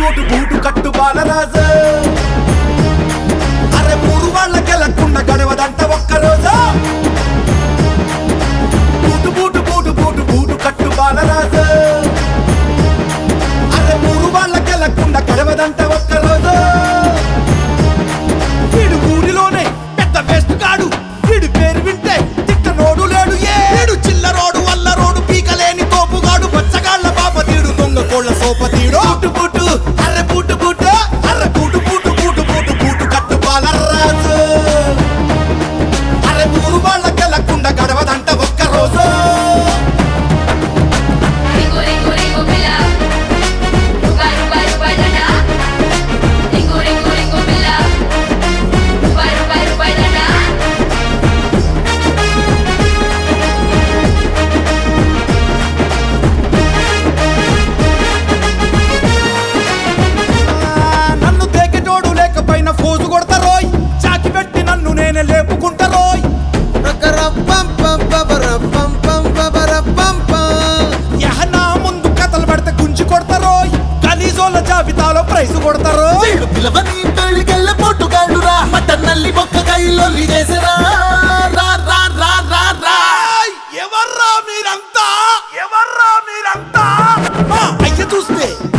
boot boot కట్టు బాలరాజు అరే మూడు వాళ్ళకెళ్ళకుండా గడవదంట ఒక్కరోజు boot boot boot boot boot కట్టు బాలరాజు అరే మూడు వాళ్ళకెళ్ళకుండా గడవదంట ఒక్కరోజు వీడు ఊరిలోనే పెద్ద వేస్ట్ కాడు వీడి పేరు వింటే తిట్టనోడు లేడు ఏడు చిల్లరోడు వల్లరోడు పీకలేని తోపుగాడు బచ్చగాళ్ళ బాపతీడు దొంగ కోళ్ళ సోపతీడు బూటు బూటు అర్రె బూటు బూటు అర్రె boot boot boot boot boot కట్టు బాలరాజు అర్రె ఊరు వాళ్ళకెళ్ళకుండా గడవదంట ఒక్కరోజు నన్ను తేకెటోడు లేకపోయిన ఫోజు కొడతారోయ్ చాకి పెట్టి నన్ను నేనే లేపుకుంటారోయ్ యహనా ముందు కథలు పడితే గుంజి కొడతారోయ్ గలీజోళ్ళ జాబితాలో ప్రైజ్ కొడతారోయ్ పిలవని పెళ్ళికెళ్ళ పొట్టుగాడురా మటన్ నల్లి బొక్క కైలొల్లి చేసరా రా రా రా రా రా ఎవర్రా మీరంతా ఎవర్రా మీరంతా అయ్య చూస్తే